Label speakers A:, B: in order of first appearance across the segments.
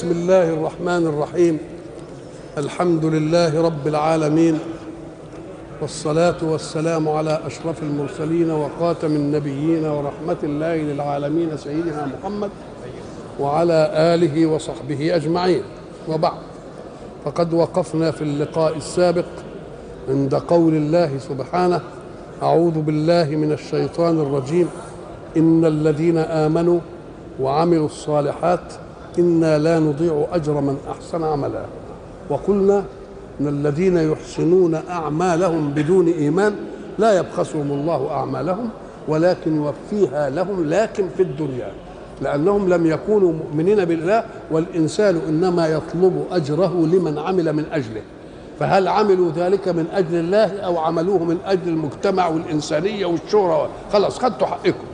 A: بسم الله الرحمن الرحيم. الحمد لله رب العالمين، والصلاة والسلام على أشرف المرسلين وخاتم النبيين ورحمة الله للعالمين سيدنا محمد وعلى آله وصحبه أجمعين، وبعد. فقد وقفنا في اللقاء السابق عند قول الله سبحانه: أعوذ بالله من الشيطان الرجيم، إن الذين آمنوا وعملوا الصالحات إنا لا نضيع أجر من أحسن عملا. وقلنا إن الذين يحسنون أعمالهم بدون إيمان لا يبخسهم الله أعمالهم ولكن يوفيها لهم، لكن في الدنيا، لأنهم لم يكونوا مؤمنين بالله، والإنسان إنما يطلب أجره لمن عمل من أجله. فهل عملوا ذلك من أجل الله أو عملوه من أجل المجتمع والإنسانية والشهرة؟ خلاص خدتوا حقكم.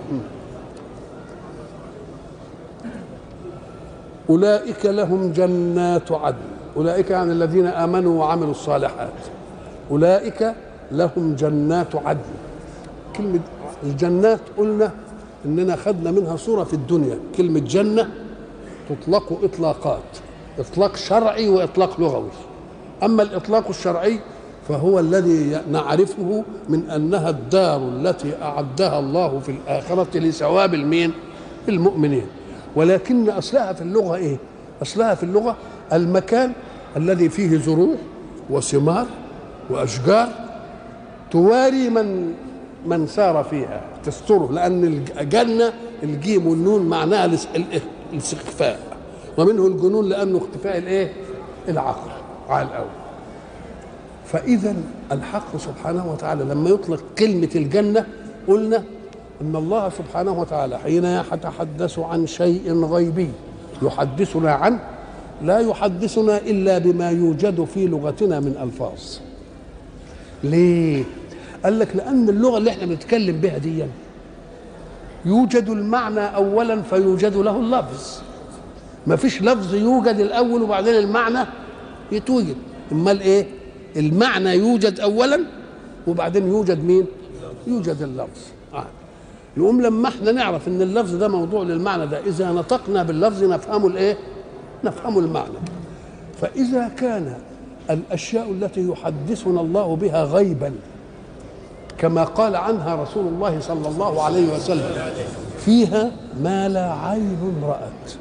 A: أولئك لهم جنات عدن، أولئك يعني الذين آمنوا وعملوا الصالحات، أولئك لهم جنات عدن. كلمة الجنات قلنا إننا خدنا منها صورة في الدنيا. كلمة جنة تطلق إطلاقات، إطلاق شرعي وإطلاق لغوي. أما الإطلاق الشرعي فهو الذي نعرفه من أنها الدار التي أعدها الله في الآخرة لثواب المؤمنين. ولكن أصلها في اللغة إيه؟ أصلها في اللغة المكان الذي فيه زروع وثمار وأشجار تواري من سار فيها، تستره، لأن الجنة الجيم والنون معناها الاستخفاء، ومنه الجنون لأنه اختفاء الإيه؟ العقل على الأول. فإذا الحق سبحانه وتعالى لما يطلق كلمة الجنة قلنا إن الله سبحانه وتعالى حين يتحدث عن شيء غيبي يحدثنا عنه لا يحدثنا إلا بما يوجد في لغتنا من ألفاظ. ليه؟ قال لك لأن اللغة اللي احنا بنتكلم بها دي يوجد المعنى أولا فيوجد له اللفظ. ما فيش لفظ يوجد الأول وبعدين المعنى يتوجد. أمال إيه؟ المعنى يوجد أولا وبعدين يوجد مين؟ يوجد اللفظ. يقوم لما احنا نعرف ان اللفظ ده موضوع للمعنى ده، اذا نطقنا باللفظ نفهمه الايه؟ نفهمه المعنى. فاذا كان الاشياء التي يحدثنا الله بها غيبا كما قال عنها رسول الله صلى الله عليه وسلم: فيها ما لا عين رأت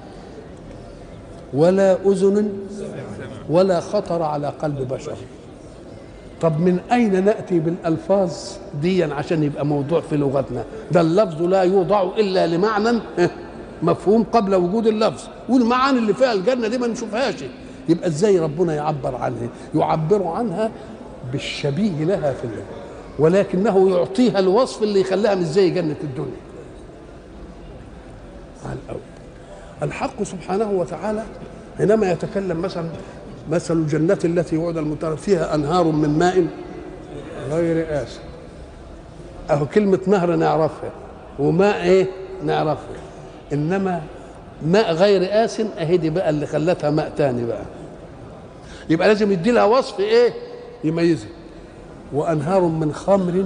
A: ولا أذن ولا خطر على قلب بشر. طب من أين نأتي بالألفاظ دي عشان يبقى موضوع في لغتنا؟ ده اللفظ لا يوضع إلا لمعنى مفهوم قبل وجود اللفظ، والمعاني اللي فيها الجنة دي ما نشوفهاش. يبقى إزاي ربنا يعبر عنها؟ يعبر عنها بالشبيه لها في الله، ولكنه يعطيها الوصف اللي يخليها مش زي جنة الدنيا. على الأول الحق سبحانه وتعالى حينما يتكلم مثل الجنة التي وعد المتقين فيها أنهار من ماء غير آسن. أهو كلمة نهر نعرفها وماء إيه نعرفها، إنما ماء غير آسن أهدي بقى اللي خلتها ماء تاني بقى. يبقى لازم يدي لها وصف إيه يميزها. وأنهار من خمر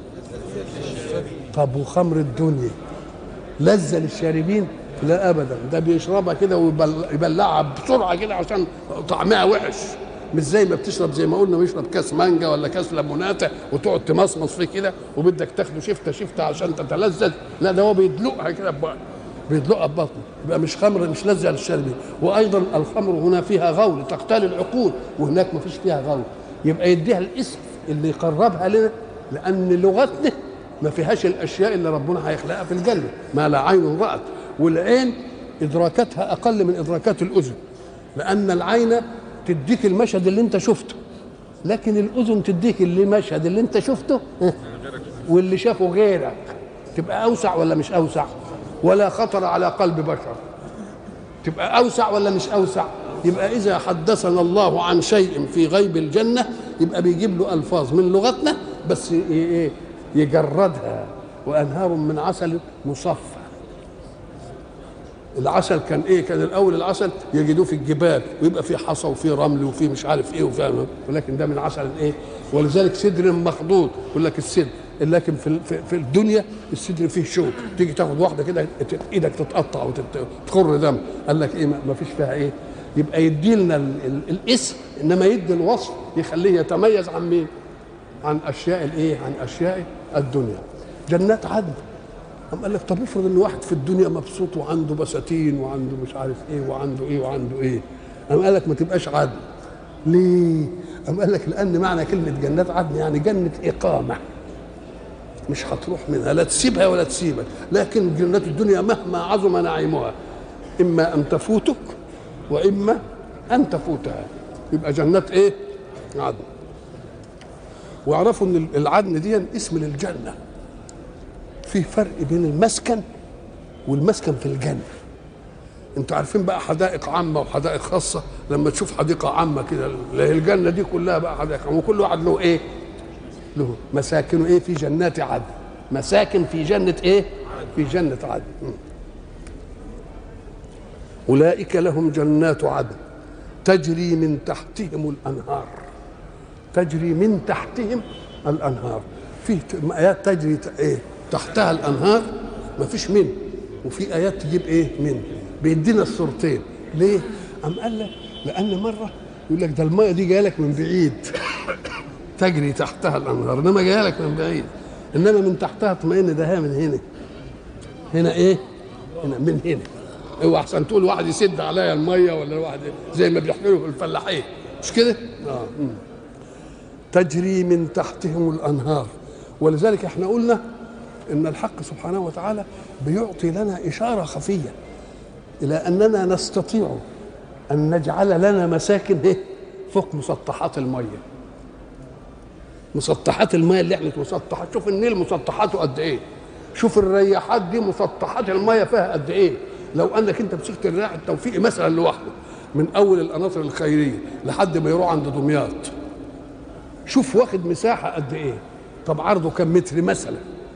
A: طب وخمر الدنيا لذة للشاربين؟ لا ابدا، ده بيشربها كده ويبلعها بسرعه كده عشان طعمها وحش، مش زي ما بتشرب زي ما قلنا بيشرب كاس مانجا ولا كاس ليموناته وتقعد تمصمص فيه كده وبدك تاخده شفته عشان تتلذذ. لا، ده هو بيدلقها كده بيدلقها ببطنه، يبقى مش خمر، مش لذة للشاربين. وايضا الخمر هنا فيها غول تقتل العقول، وهناك ما فيش فيها غول. يبقى يديها الاسم اللي يقربها لنا، لان لغتنا ما فيهاش الاشياء اللي ربنا هيخلقها في الجنه، ما لا عين رأت. والعين إدراكاتها أقل من إدراكات الأذن، لأن العين تديك المشهد اللي أنت شفته، لكن الأذن تديك المشهد اللي أنت شفته واللي شافه غيرك. تبقى أوسع ولا مش أوسع؟ ولا خطر على قلب بشر، تبقى أوسع ولا مش أوسع؟ يبقى إذا حدثنا الله عن شيء في غيب الجنة يبقى بيجيب له ألفاظ من لغتنا بس يجردها. وأنهار من عسل مصفى. العسل كان ايه؟ كان الاول العسل يجدوه في الجبال ويبقى فيه حصى وفيه رمل وفيه مش عارف ايه ولكن ده من عسل ايه؟ ولذلك سدر مخضود، يقول لك السدر لكن في الدنيا الصدر فيه شوك، تيجي تاخد واحده كده ايدك تتقطع وتخر دم. قال لك ايه؟ ما فيش فيها ايه؟ يبقى يدي لنا الاسم، انما يدي الوصف يخليه يتميز عن مين؟ عن اشياء الايه؟ عن اشياء الدنيا. جنات عدن. قال لك طب افرض ان واحد في الدنيا مبسوط وعنده بساتين وعنده مش عارف ايه وعنده ايه وعنده ايه، قال لك ما تبقاش عدن. ليه؟ قال لك لان معنى كلمه جنات عدن يعني جنه اقامه، مش هتروح منها، لا تسيبها ولا تسيبك. لكن جنات الدنيا مهما عظم نعيمها اما ان تفوتك واما ان تفوتها. يبقى جنات ايه؟ عدن. واعرفوا ان العدن دي اسم للجنه. فيه فرق بين المسكن والمسكن في الجنه. انتوا عارفين بقى حدائق عامه وحدائق خاصه. لما تشوف حديقه عامه كده، الجنه دي كلها بقى حدائق عامه، وكل واحد له ايه؟ له مساكن ايه؟ في جنات عدن. مساكن في جنه ايه؟ في جنه عدن. اولئك لهم جنات عدن تجري من تحتهم الانهار. تجري من تحتهم الانهار. في ايات تجري ايه؟ تحتها الانهار، ما فيش من. وفي ايات تجيب ايه؟ من. بيدينا الصورتين. ليه؟ قال لك لان مره يقول لك ده الميه دي جايه لك من بعيد تجري تحتها الانهار، انما جايه لك من بعيد، انما من تحتها اطمئن ده من هنا. هنا ايه؟ هنا من هنا. هو احسن تقول واحد يسد عليا الميه ولا واحد زي ما بيحكوا في الفلاحين، مش كده؟ تجري من تحتهم الانهار. ولذلك احنا قلنا ان الحق سبحانه وتعالى بيعطي لنا اشاره خفيه الى اننا نستطيع ان نجعل لنا مساكن ايه؟ فوق مسطحات الميه. مسطحات الميه اللي احنا مسطحات، شوف النيل مسطحاته قد ايه، شوف الرياحات دي مسطحات الميه فيها قد ايه. لو انك انت مسكت الرياح التوفيقي مثلا لوحده من اول القناطر الخيريه لحد ما يروح عند دمياط، شوف واخد مساحه قد ايه. طب عرضه كم متر مثلا؟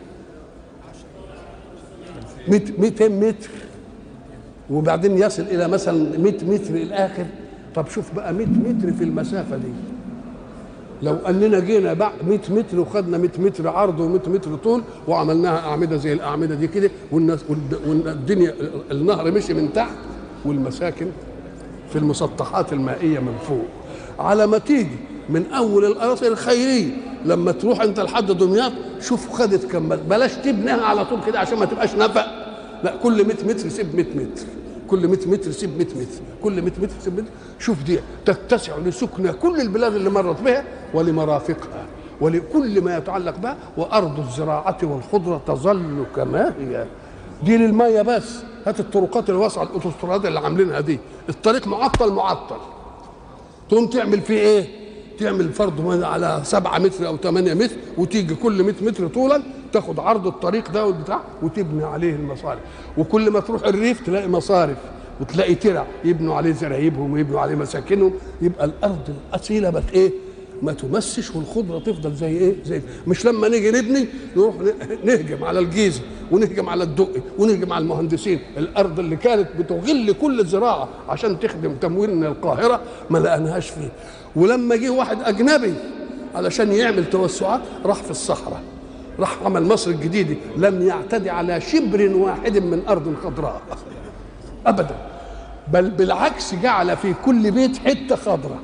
A: 200 متر، وبعدين يصل الى مثلا 100 متر الاخر. طب شوف بقى 100 متر في المسافه دي، لو اننا جينا بقى 100 متر وخدنا 100 متر عرض و100 متر طول وعملناها اعمده زي الاعمده دي كده، والدنيا النهر مشي من تحت والمساكن في المسطحات المائيه من فوق، على ما تيجي من اول القناطر الخيريه لما تروح انت لحد دمياط، شوف خدت كم. بلاش تبنيها على طول كده عشان ما تبقاش نفق، لا، كل 100 متر سيب 100 متر، كل 100 متر سيب 100 متر، كل 100 متر سيب 100 متر. شوف دي تتسع لسكن كل البلاد اللي مرت بها ولمرافقها ولكل ما يتعلق بها، وارض الزراعه والخضره تظل كما هي. دي للميه بس. هات الطرقات الواسعه، الاوتوستراد اللي عاملينها دي، الطريق معطل، تقوم تعمل فيه ايه؟ تعمل فرض على 7 متر او 8 متر، وتيجي كل 100 متر طولا تاخد عرض الطريق ده والبتاع وتبني عليه المصارف. وكل ما تروح الريف تلاقي مصارف وتلاقي ترع يبنوا عليه زرايبهم ويبنوا عليه مساكنهم. يبقى الارض الاصيله بقت ايه؟ ما تمسش، والخضره تفضل زي ايه؟ زي مش لما نيجي نبني نروح نهجم على الجيزه ونهجم على الدقي ونهجم على المهندسين. الارض اللي كانت بتغل كل الزراعه عشان تخدم تموين القاهره ما لقناهاش فيه. ولما جه واحد اجنبي علشان يعمل توسعات راح في الصحراء، راح عمل مصر الجديده، لم يعتدي على شبر واحد من ارض خضراء ابدا، بل بالعكس جعل في كل بيت حته خضراء.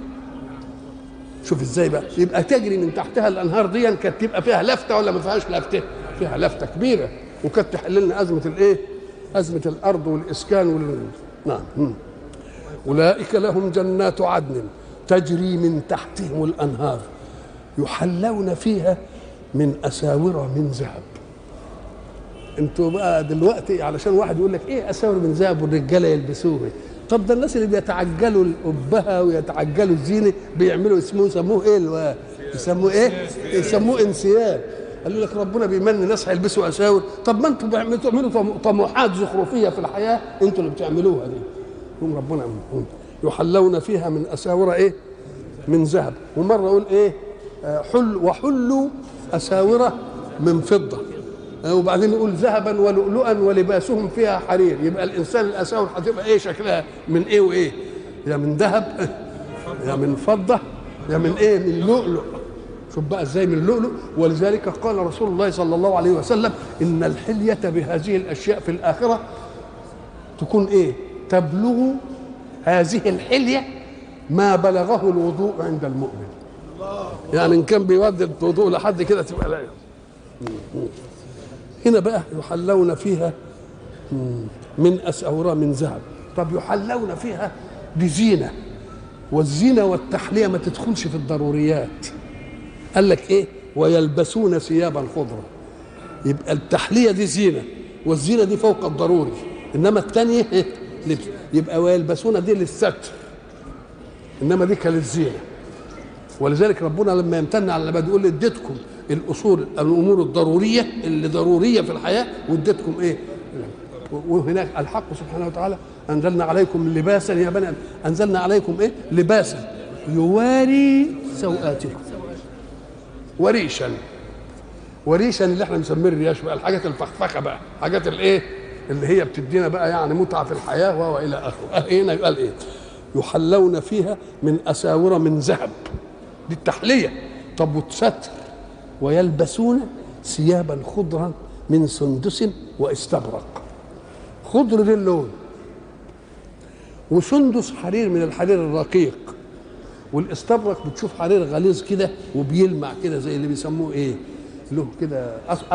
A: شوف ازاي بقى. يبقى تجري من تحتها الانهار دي، كانت تبقى فيها لفته ولا ما فيهاش لفته؟ فيها لفته كبيره، وكانت تحل لنا ازمه الايه؟ ازمه الارض والاسكان نعم. اولئك لهم جنات عدن تجري من تحتهم الانهار يحلون فيها من اساور من ذهب. انتوا بقى دلوقتي علشان واحد يقول لك ايه اساور من ذهب والرجاله يلبسوها؟ طب ده الناس اللي بيتعجلوا الأبهة ويتعجلوا الزينه بيعملوا يسموه ايه؟ يسموه انسياب. قالوا لك ربنا بيمن ناس هيلبسوا اساور. طب ما انتوا بتعملوا طموحات زخرفيه في الحياه، انتوا اللي بتعملوها دي. هم ربنا يحلون فيها من اساور ايه؟ من ذهب. ومره يقول ايه؟ وحلوا اساور من فضه. وبعدين يقول ذهبا ولؤلؤا ولباسهم فيها حرير. يبقى الانسان الاساور هتبقى ايه شكلها؟ من ايه وايه؟ يا من ذهب يا من فضه يا من ايه؟ من لؤلؤ. شوف بقى ازاي من اللؤلؤ. ولذلك قال رسول الله صلى الله عليه وسلم ان الحليه بهذه الاشياء في الاخره تكون ايه؟ تبلغ هذه الحليه ما بلغه الوضوء عند المؤمن. يعني ان كان بيودي الوضوء لحد كده تبقى لا. هنا بقى يحلون فيها من اساور من ذهب. طب يحلون فيها بزينه، والزينه والتحليه ما تدخلش في الضروريات. قال لك ايه؟ ويلبسون ثيابا خضرا. يبقى التحليه دي زينه، والزينه دي فوق الضروري، انما الثانيه إيه؟ لبس. يبقى ويلبسون دي للستر، انما دي كانت زينه. ولذلك ربنا لما يمتن على العباد يقول اديتكم الاصول الامور الضروريه اللي ضروريه في الحياه، واديتكم ايه؟ وهناك الحق سبحانه وتعالى انزلنا عليكم لباسا يا بني، انزلنا عليكم ايه؟ لباسا يواري سوآتكم وريشا. وريشا اللي احنا بنسميه الرياش بقى، الحاجات الفخفخه بقى، حاجات الايه؟ اللي هي بتدينا بقى يعني متعه في الحياه والى اخره. هنا يقال ايه؟ يحلون فيها من اساور من ذهب، دي التحليه. طب وتستر. ويلبسون ثيابا خضرا من سندس واستبرق. خضر دي اللون، وسندس حرير من الحرير الرقيق، والاستبرق بتشوف حرير غليظ كده وبيلمع كده زي اللي بيسموه ايه؟ له كده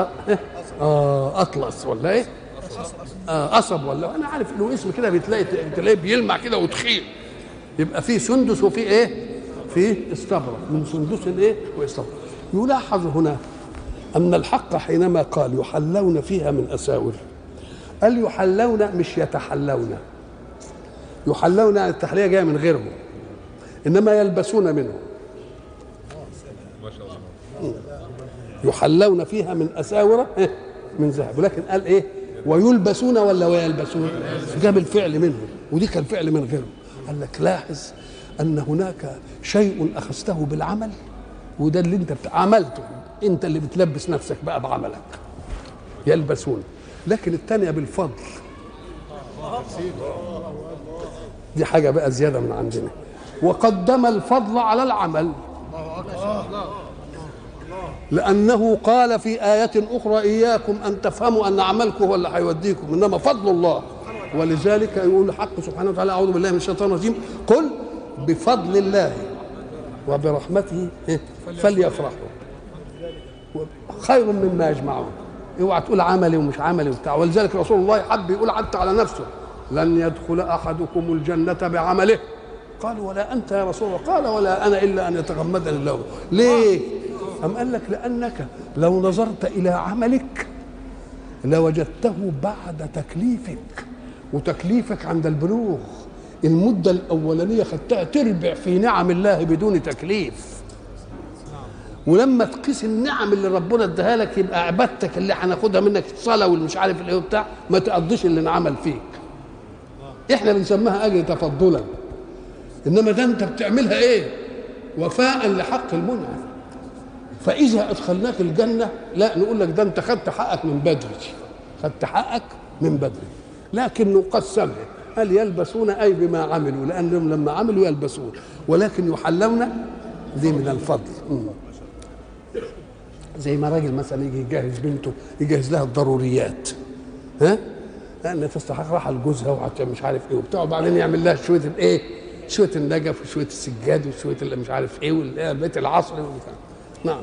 A: اطلس ولا ايه؟ قصب ولا انا عارف له اسم كده، بتلاقيه بيلمع كده وتخيل. يبقى فيه سندس وفيه ايه؟ فيه استبرق، من سندس ايه؟ واستبرق. يلاحظ هنا ان الحق حينما قال يحلون فيها من اساور، قال يحلون مش يتحلون. يحلون التحليه جايه من غيرهم، انما يلبسون منه. يحلون فيها من اساور من ذهب، ولكن قال ايه؟ ويلبسون ولا ويلبسون؟ جاب الفعل منهم، ودي كان فعل من غيرهم. قال لك لاحظ ان هناك شيء اخذته بالعمل، وده اللي انت عملته، انت اللي بتلبس نفسك بقى بعملك. يلبسون. لكن الثانيه بالفضل، دي حاجه بقى زياده من عندنا. وقدم الفضل على العمل، لأنه قال في آية أخرى إياكم أن تفهموا أن عملكم هو اللي هيوديكم، إنما فضل الله. ولذلك يقول الحق سبحانه وتعالى أعوذ بالله من الشيطان الرجيم قل بفضل الله وبرحمته فليفرحوا خير مما يجمعون. اوعى تقول عملي ومش عملي وبتاع. ولذلك رسول الله حب يقول حتى على نفسه لن يدخل أحدكم الجنة بعمله. قالوا ولا أنت يا رسول الله؟ قال ولا أنا إلا أن يتغمدني الله. ليه؟ أم قال لك لأنك لو نظرت إلى عملك لوجدته بعد تكليفك، وتكليفك عند البلوغ. المدة الأولانية خدتها تربع في نعم الله بدون تكليف، ولما تقيس النعم اللي ربنا اداها لك يبقى عبادتك اللي هناخدها منك الصلاة واللي مش عارف الايه وبتاع ما تقضيش اللي انعمل فيك. احنا بنسميها أجر تفضلا، إنما ده أنت بتعملها إيه؟ وفاء لحق المنعم. فإذا أدخلناك الجنة لا نقول لك ده أنت خدت حقك من بدري، خدت حقك من بدري. لكن قسمها قال يلبسون أي بما عملوا، لأنهم لما عملوا يلبسون، ولكن يحلون دي من الفضل. زي ما راجل مثلا يجي يجهز بنته، يجهز لها الضروريات، ها؟ لأن تستحق راحة لجوزها ومش عارف إيه وبتاع، وبعدين يعمل لها شوية الإيه؟ شوية النجف وشوية السجاد وشوية اللي مش عارف إيه والبيت العصر. نعم.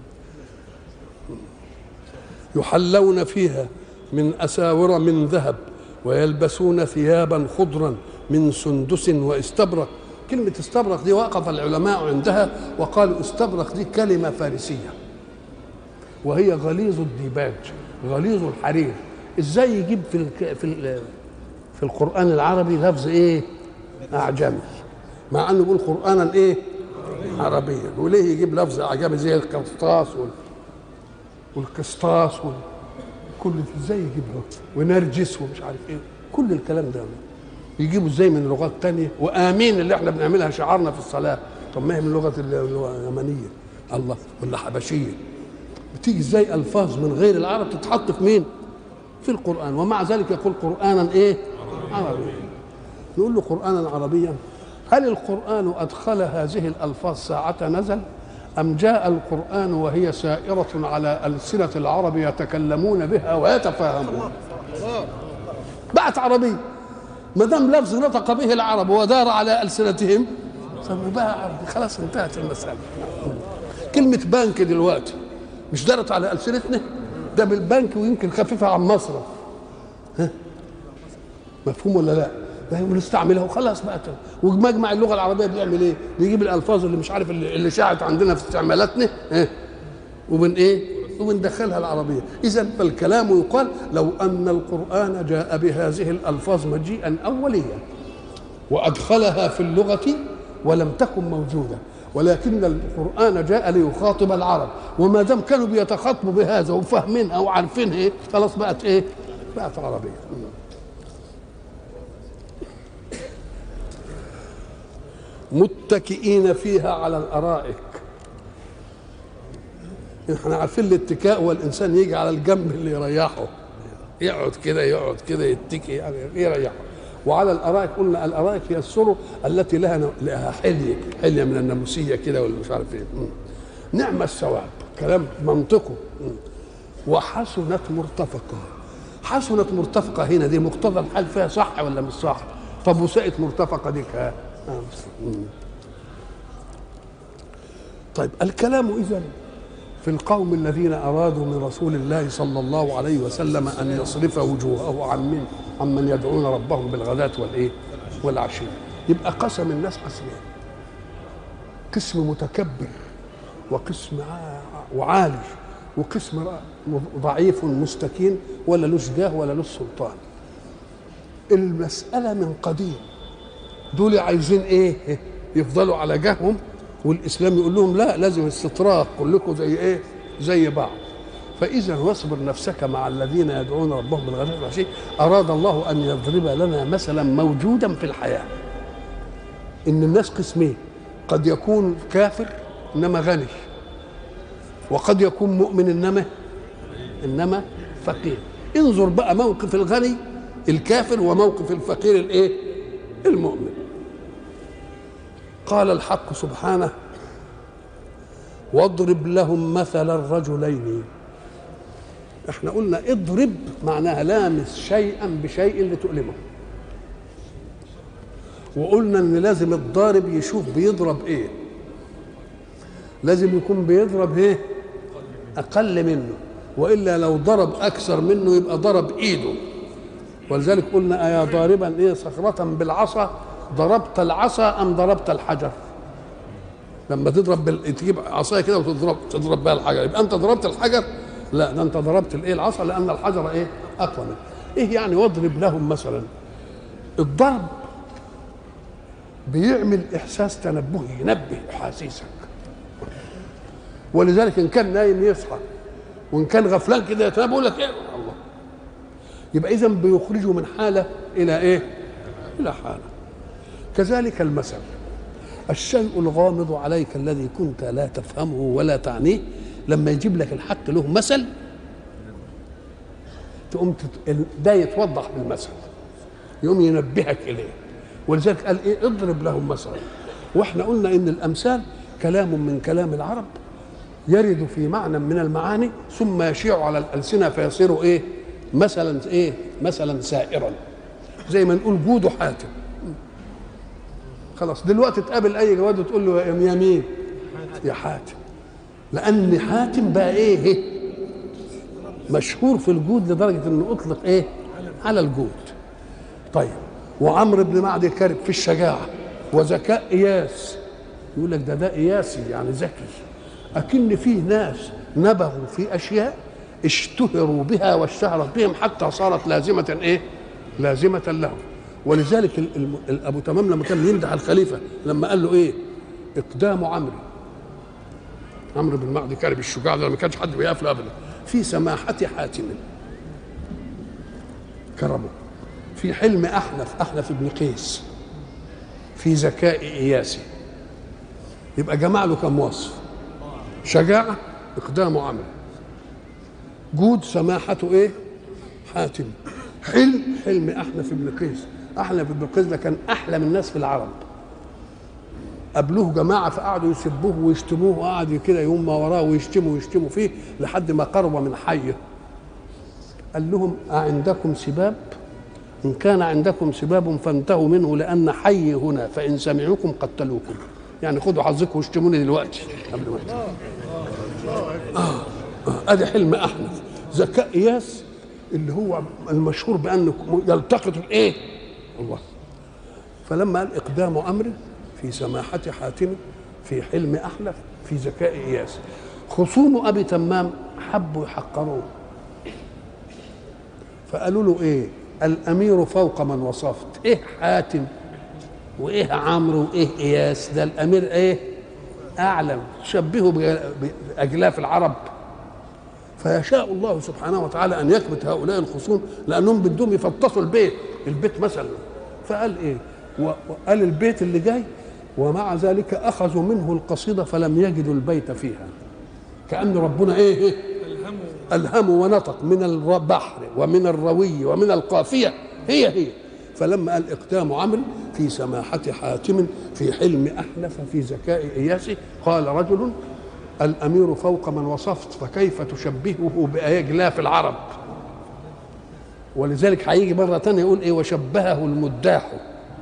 A: يحلون فيها من أساور من ذهب ويلبسون ثيابا خضرا من سندس واستبرق. كلمة استبرق دي وقف العلماء عندها وقالوا استبرق دي كلمة فارسية، وهي غليظ الديباج، غليظ الحرير. ازاي يجيب في القرآن العربي لفظ ايه؟ أعجمي، مع انه يقول قرآنا ايه؟ عربيا، وليه يجيب لفظ أعجمي زي القسطاس والقسطاس كل ازاي يجيبه؟ ونرجس ومش عارف ايه، كل الكلام ده يجيبوا ازاي من لغات تانية؟ وآمين اللي احنا بنعملها شعارنا في الصلاة، طب ما هي من لغة اليمنية الله ولا حبشية، بتيجي ازاي ألفاظ من غير العرب تتحط في مين؟ في القرآن. ومع ذلك يقول قرآنا ايه؟ عربيا. نقول له قرآنا عربيا، هل القرآن أدخل هذه الألفاظ ساعة نزل أم جاء القرآن وهي سائرة على ألسنة العرب يتكلمون بها ويتفاهمون. بقت عربية، ما دام لفظ نطق به العرب ودار على ألسنتهم فبقى عربي، خلاص انتهت المسألة. كلمة بنك دلوقتي مش دارت على ألسنتنا؟ ده بالبنك ويمكن خفيفة عن مصرف. ها مفهوم ولا لا؟ ونستعملها وخلاص بقى. ومجمع اللغه العربيه بيعمل ايه؟ بيجيب الالفاظ اللي مش عارف اللي شاعت عندنا في استعمالاتنا وبندخلها العربيه. اذا فالكلام يقال لو ان القران جاء بهذه الالفاظ مجيئا اوليا وادخلها في اللغه ولم تكن موجوده، ولكن القران جاء ليخاطب العرب، وما دام كانوا بيتخاطبوا بهذا وفاهمينها وعارفينها خلاص بقت بقت عربيه. متكئين فيها على الارائك. احنا عارفين الاتكاء والانسان يجي على الجنب اللي يريحه، يقعد كده يتكي يعني يريحه. وعلى الارائك قلنا الارائك هي السرر التي لها حليه من الناموسيه كده ولا مش عارف ايه. نعم الثواب، كلام منطقه. وحسنت مرتفقه. حسنت مرتفقه هنا دي مقتضى الحال فيها صح ولا مش صح؟ طب وساءت مرتفقه دي طيب الكلام إذن في القوم الذين أرادوا من رسول الله صلى الله عليه وسلم أن يصرف وجوهه عن من يدعون ربهم بالغداة والعشي. يبقى قسم الناس قسمين، قسم متكبر وقسم وعالي وقسم ضعيف مستكين ولا له جاه ولا له سلطان. المسألة من قديم، دول عايزين ايه؟ يفضلوا على جههم، والاسلام يقول لهم لا، لازم استطراق كلكم زي بعض. فاذا واصبر نفسك مع الذين يدعون ربهم بالغداة والعشي. اراد الله ان يضرب لنا مثلا موجودا في الحياه، ان الناس قسمين، قد يكون كافر انما غني، وقد يكون مؤمن انما فقير. انظر بقى موقف الغني الكافر وموقف الفقير المؤمن. قال الحق سبحانه واضرب لهم مثل الرجلين. احنا قلنا اضرب معناها لامس شيئا بشيء لتؤلمه، وقلنا ان لازم الضارب يشوف بيضرب ايه، لازم يكون بيضرب اقل منه، والا لو ضرب اكثر منه يبقى ضرب ايده. ولذلك قلنا ايا ضاربا صخرة بالعصا ضربت العصا ام ضربت الحجر؟ لما تجيب عصايه كده وتضرب بها الحجر يبقى انت ضربت الحجر؟ لا، ده انت ضربت العصا، لان الحجر اقوى منه. يعني واضرب لهم مثلا. الضرب بيعمل احساس تنبهي، ينبه احاسيسك، ولذلك ان كان نايم يصحى وان كان غفلان كده يتنبه يقول لك الله. يبقى اذا بيخرجه من حاله الى الى حاله. كذلك المثل، الشيء الغامض عليك الذي كنت لا تفهمه ولا تعنيه، لما يجيب لك الحق له مثل تقوم ده يتوضح بالمثل، يقوم ينبهك اليه. ولذلك قال اضرب لهم مثلا. واحنا قلنا ان الامثال كلام من كلام العرب يرد في معنى من المعاني ثم يشيع على الالسنه فيصير مثلا سائرا. زي ما نقول جود حاتم. خلاص دلوقتي تقابل اي جواد وتقول له يا مين؟ يا حاتم، لان حاتم بقى مشهور في الجود لدرجه انه اطلق على الجود. طيب وعمرو بن معدي كرب في الشجاعه وذكاء اياس، يقول لك ده اياسي يعني ذكي. اكن فيه ناس نبغوا في اشياء اشتهروا بها واشتهرت بهم حتى صارت لازمه لهم. ولذلك ابو تمام لما كان يمدح الخليفه لما قال له اقدام عمرو بن معدي كرب الشجاع ده ما كانش حد بيقف له ابدا، في سماحه حاتم كرمه، في حلم احنف بن قيس، في ذكاء اياسي. يبقى جمع له كم وصف؟ شجاعه اقدام عمرو، جود سماحته حاتم، حلم احنف بن قيس. احنف بن قيس ده كان احلم الناس في العرب، قابلوه جماعه فقعدوا يسبوه ويشتموه، وقعد كده يوم ما وراه ويشتموا فيه لحد ما قرب من حيه. قال لهم أعندكم سباب؟ إن كان عندكم سباب فانتهوا منه لأن حي هنا فإن سمعوكم قتلوكم. يعني خدوا حظكم واشتموني دلوقتي قبل ما ادي حلم احنف. ذكاء اياس اللي هو المشهور بانه يلتقط الايه؟ الله. فلما قال اقدام امر في سماحه حاتم في حلم احنف في ذكاء اياس، خصوم ابي تمام حبوا يحقروه فقالوا له ايه؟ الامير فوق من وصفت. ايه حاتم وايه عمرو وايه اياس؟ ده الامير ايه؟ اعلم. شبهه باجلاف العرب. فيشاء الله سبحانه وتعالى ان يكبت هؤلاء الخصوم لانهم بدهم يفطسوا البيت مثلا. فقال ايه؟ وقال البيت اللي جاي ومع ذلك اخذوا منه القصيده فلم يجدوا البيت فيها. كأن ربنا ايه؟ الهموا ونطق من البحر ومن الروي ومن القافيه هي. فلما قال اقدام عمرو في سماحة حاتم في حلم أحنف في ذكاء إياسي، قال رجل الأمير فوق من وصفت فكيف تشبهه بأجلاف العرب؟ ولذلك هيجي مرة تانية يقول إيه؟ وشبهه المداح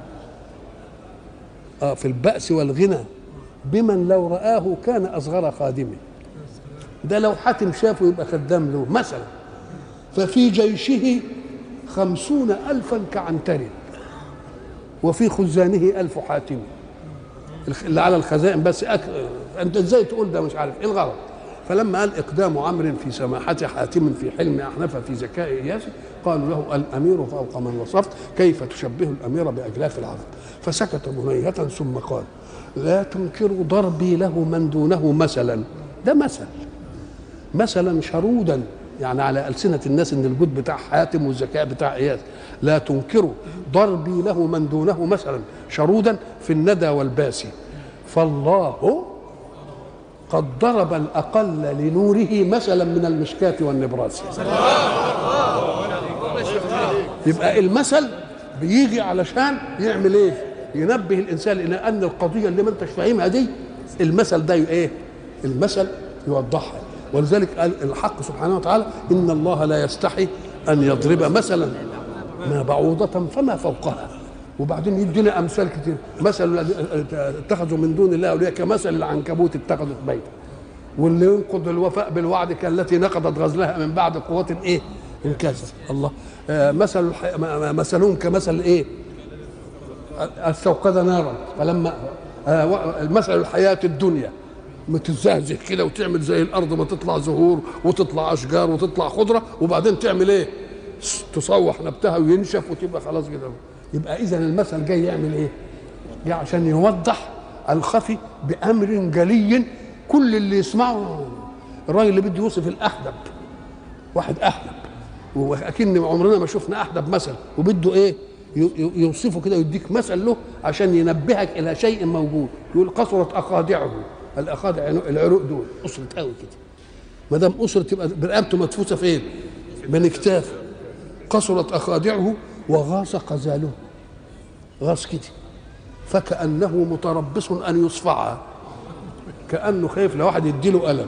A: في البأس والغنى بمن لو رآه كان أصغر خادمه. ده لو حاتم شافه يبقى خدام له مثلا. ففي جيشه 50,000 كعنتر وفي خزانه 1000 حاتم. اللي على الخزائن بس انت ازاي تقول ده؟ مش عارف ايه الغرض. فلما قال اقدام عمرو في سماحه حاتم في حلم احنف في ذكاء اياس، قالوا له الامير فوق من وصفت كيف تشبه الامير باجلاف العرب؟ فسكت بنية ثم قال لا تنكروا ضربي له من دونه مثلا. ده مثلا شرودا يعني على ألسنة الناس ان الجود بتاع حاتم والذكاء بتاع اياس. لا تنكروا ضربي له من دونه مثلا شرودا في الندى والباسي، فالله قد ضرب الأقل لنوره مثلا من المشكاة والنبراس. يبقى المثل بيجي علشان يعمل ايه؟ ينبه الانسان الى ان القضيه اللي ما انتش فاهمها دي المثل ده ايه؟ المثل يوضحها. ولذلك قال الحق سبحانه وتعالى ان الله لا يستحي ان يضرب مثلا ما بعوضة فما فوقها. وبعدين يدينا امثال كتير. مثل اتخذوا من دون الله اولياء كمثل العنكبوت اتخذت بيتا، واللي ينقض الوفاء بالوعد كالتي نقضت غزلها من بعد قوة ايه؟ انكسر. الله. مثلهم كمثل ايه؟ استوقد نارا فلما مثل الحياة الدنيا متزهزه كده وتعمل زي الارض ما تطلع زهور وتطلع اشجار وتطلع خضره وبعدين تعمل ايه؟ تصوح نبتها وينشف وتبقى خلاص كده. يبقى اذا المثل جاي يعمل ايه؟ جاي عشان يوضح الخفي بامر جلي كل اللي يسمعه. الراجل اللي بده يوصف الاحدب، واحد احدب واكن عمرنا ما شفنا احدب مثل، وبده ايه؟ يوصفه كده يديك مثل له عشان ينبهك الى شيء موجود. يقول قصرت اخادعه. الاخادع العروق دول قصرت قوي كده. ما دام قصرت تبقى برقبته مدفوسه فين؟ من اكتافه. قصرت اخادعه وغاص قزاله. غاص كده فكانه متربص ان يصفعها، كانه خايف لو واحد يديله قلم.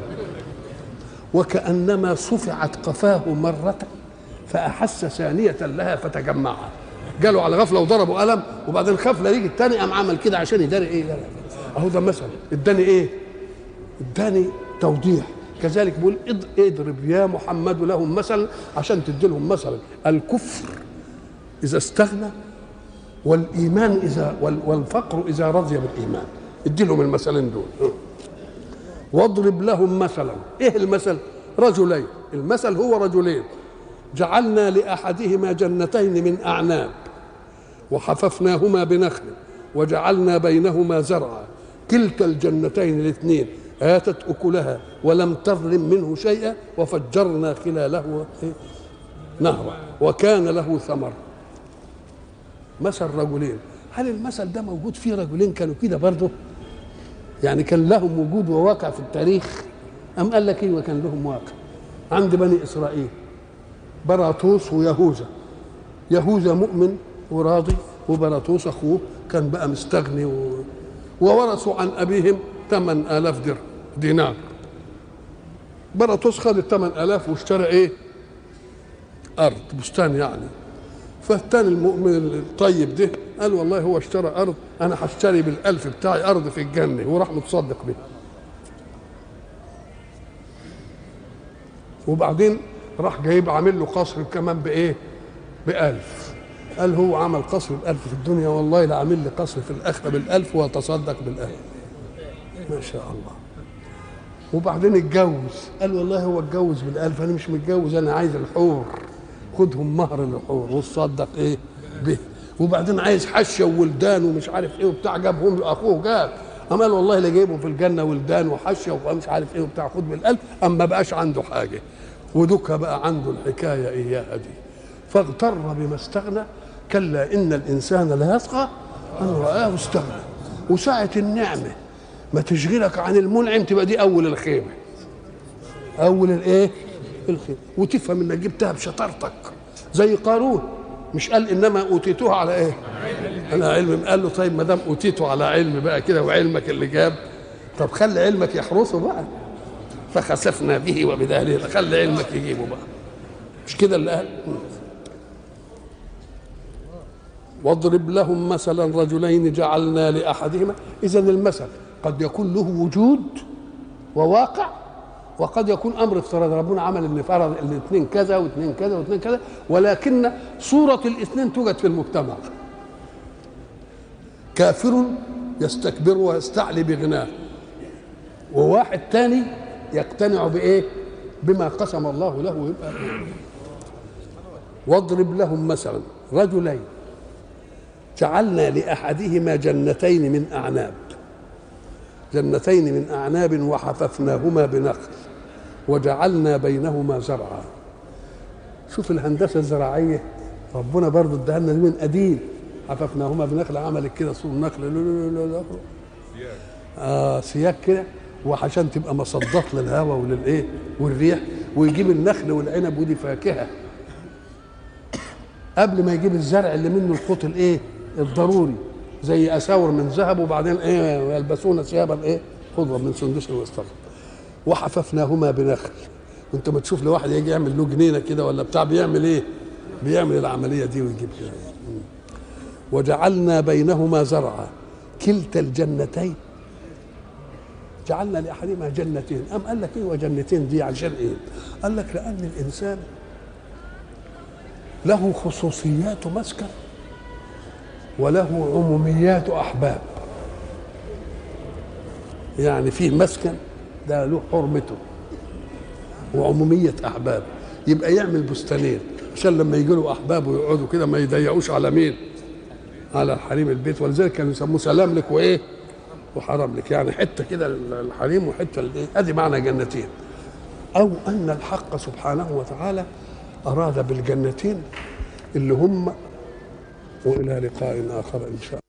A: وكانما صفعت قفاه مره فاحس ثانيه لها فتجمعها. جاله على غفله وضربوا قلم وبعدين خاف لا يجي الثاني قام عمل كده عشان يداري ايه؟ اهو ده مثل اداني ايه؟ اداني توضيح. كذلك بيقول اضرب يا محمد لهم مثلا عشان تدي لهم مثلا الكفر اذا استغنى والايمان اذا والفقر اذا رضي بالايمان. ادي لهم المثلين دول. واضرب لهم مثلا. ايه المثل؟ رجلين. المثل هو رجلين جعلنا لاحدهما جنتين من اعناب وحففناهما بنخل وجعلنا بينهما زرعا كلتا الجنتين الاثنين آتت أكلها ولم تظلم منه شيئا وفجرنا خلاله نهرا وكان له ثمر. مثل رجلين. هل المثل ده موجود فيه رجلين كانوا كده برضه؟ يعني كان لهم وجود وواقع في التاريخ؟ أم قال لك إيه وكان لهم واقع؟ عند بني إسرائيل براطوس ويهوذا. يهوذا مؤمن وراضي، وبراطوس أخوه كان بقى مستغني وورثوا عن أبيهم 8000 دينار. برطوس خد ال 8000 واشترى ايه؟ أرض، بستان يعني. فالتاني المؤمن الطيب ده قال والله هو اشترى أرض، أنا هشتري بال1000 بتاعي أرض في الجنة، وراح متصدق بها. وبعدين راح جايب عامل له قصر كمان بإيه؟ ب1000. قال هو عمل قصر ب1000 في الدنيا، والله لا عامل لي قصر في الآخرة ب1000 وتصدق بال1000. ما شاء الله. وبعدين اتجوز، قال والله هو اتجوز بال1000، أنا مش متجوز، أنا عايز الحور، خدهم مهر الحور وتصدق إيه؟ به. وبعدين عايز حشه وولدان ومش عارف ايه وبتاع، جابهم اخوه جاب، قام قال والله لا جايبهم في الجنه ولدان وحشه ومش عارف ايه وبتاع، خد بال1000. اما ما بقاش عنده حاجه، ودك بقى عنده الحكايه اياها دي. فاغتر بما استغنى، كلا ان الانسان لا يطغى ان رآه استغنى. وساعه النعمه ما تشغلك عن المنعم تبقى دي اول الخيمه، اول الايه؟ الخيمه. وتفهم انك جبتها بشطارتك زي قارون، مش قال انما اوتيتوه على ايه؟ على علم. قال له طيب ما دام اوتيته على علم بقى كده وعلمك اللي جاب، طب خلي علمك يحرسه بقى. فخسفنا به وبداره، خلي علمك يجيبه بقى. مش كده اللي قال؟ واضرب لهم مثلا رجلين جعلنا لاحدهما. اذا المثل قد يكون له وجود وواقع، وقد يكون امر افتراضي، ربنا عمل ان فرض الاثنين كذا واثنين كذا واثنين كذا، ولكن صوره الاثنين توجد في المجتمع. كافر يستكبر ويستعلي بغناه، وواحد تاني يقتنع بايه؟ بما قسم الله له. يبقى واضرب لهم مثلا رجلين جعلنا لاحدهما جنتين من اعناب، جنتين من اعناب وحففناهما بنخل وجعلنا بينهما زرعا. شوف الهندسه الزراعيه ربنا برضه اداها لنا من قديم. حففناهما بنخل، عملت كده سور نخل سياج كده، وعشان تبقى مصدات للهواء وللايه والريح، ويجيب النخل والعنب ودي فاكهه قبل ما يجيب الزرع اللي منه القوت الايه الضروري، زي اساور من ذهب، وبعدين ايه يلبسون ثيابا ايه خضرا من سندس واستبرق. وحففناهما بنخل. وانت ما تشوف لواحد يجي يعمل له جنينه كده ولا بتاع، بيعمل ايه؟ بيعمل العمليه دي ويجيب كده. وجعلنا بينهما زرعا كلتا الجنتين، جعلنا لاحدهما جنتين. قام قال لك ايه وجنتين دي عشان ايه؟ قال لك لان الانسان له خصوصيات مسكن وله عموميات احباب. يعني فيه مسكن ده له حرمته وعموميه احباب، يبقى يعمل بستانين عشان لما يجي له احبابه يقعدوا كده ما يضيعوش على مين؟ على الحريم البيت. ولذلك كانوا يسموه سلام لك وايه؟ وحرام لك، يعني حته كده الحريم وحته الايه؟ ادي معنى جنتين. او ان الحق سبحانه وتعالى اراد بالجنتين اللي هم. والى لقاء اخر ان شاء الله.